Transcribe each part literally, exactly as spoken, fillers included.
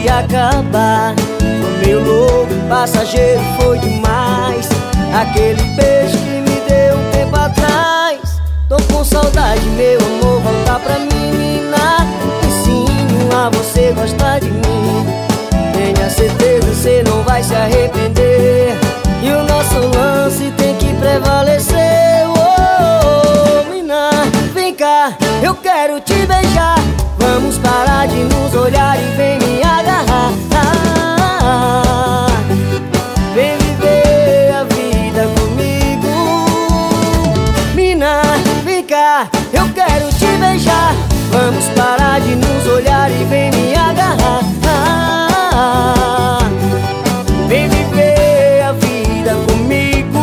pode acabar. O meu louco passageiro foi demais. Aquele beijo que me deu um tempo atrás. Tô com saudade, meu amor, volta pra mim, mina. Ensino a você gostar de mim. Tenha certeza, você não vai se arrepender. E o nosso lance tem que prevalecer. Oh, mina, vem cá, eu quero te beijar. Vamos parar de nos olhar e vem me agarrar. Ah, vem viver a vida comigo. Mina, vem cá, eu quero te beijar. Vamos parar de nos olhar e vem me agarrar. Ah, vem viver a vida comigo.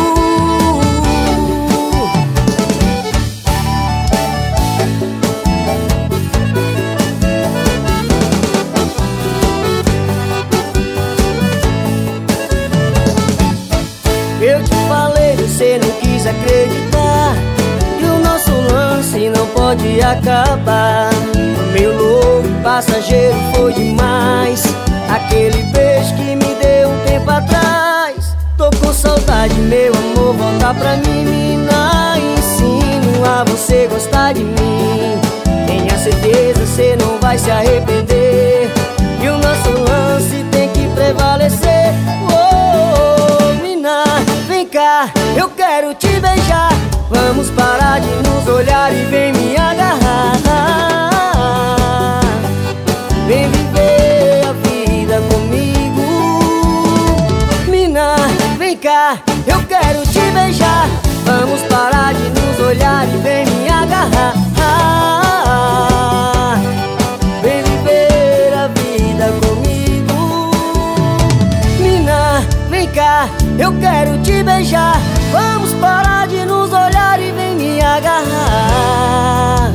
Eu te falei, você não quis acreditar. Que o nosso lance não pode acabar. Meu louco passageiro foi demais. Aquele beijo que me deu um tempo atrás. Tô com saudade, meu amor, volta pra mim, mina. Ensino a você gostar de mim. Tenha certeza, você não vai se arrepender. E o nosso lance tem que prevalecer. Oh, mina, vem cá, eu quero te beijar. Vamos parar de nos olhar e vem me agarrar. Vem viver a vida comigo. Mina, vem cá, eu quero te beijar. Vamos parar de nos olhar e vem me agarrar. Vem viver a vida comigo. Mina, vem cá, eu quero te beijar. Vamos parar de nos olhar e vem me agarrar.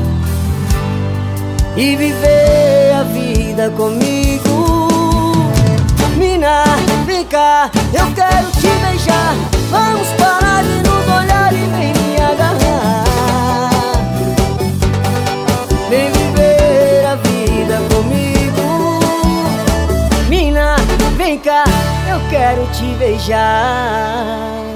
E viver a vida comigo. Mina, vem cá, eu quero te beijar. Vamos parar de nos olhar e vem me agarrar. Vem viver a vida comigo. Mina, vem cá, eu quero te beijar.